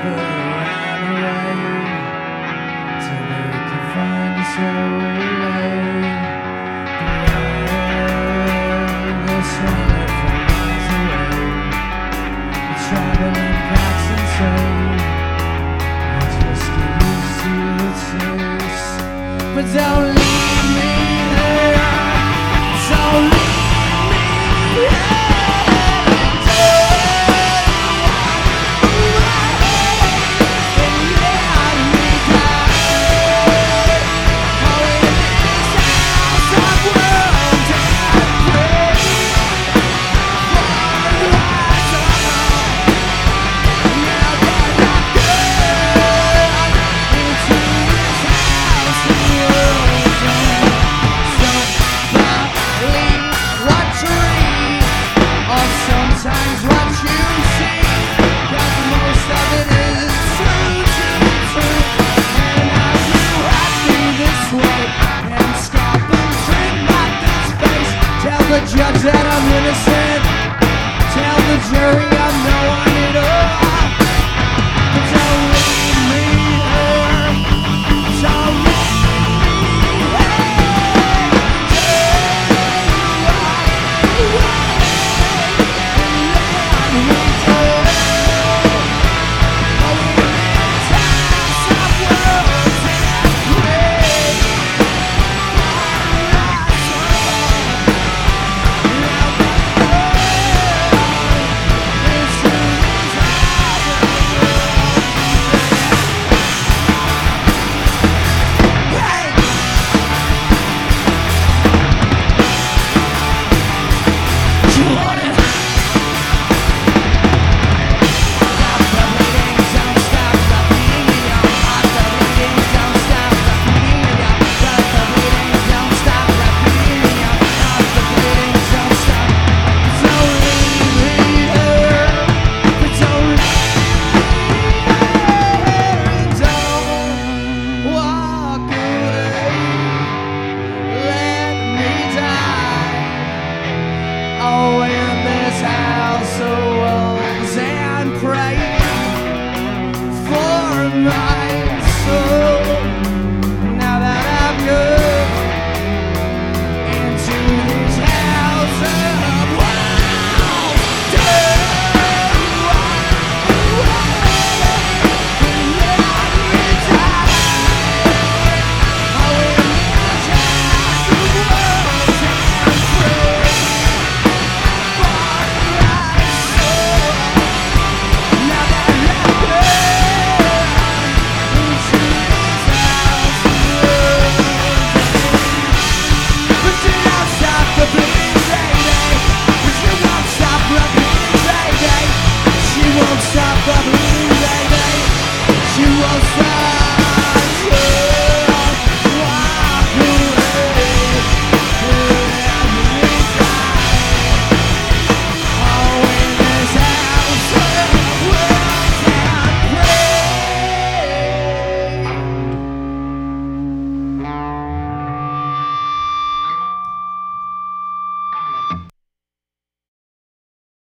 But they ran away till they could find us where we lay. They're swinging from miles away. The traveling packs and say I just get used to the taste. But don't leave me here. Don't leave me here. Sometimes what you see, 'cause most of it is true. And are you happy this way? And stop and drink my this face. Tell the judge that I'm innocent. Tell the jury I'm no one at all. But don't leave me here. Don't leave me here. Oh, in this house.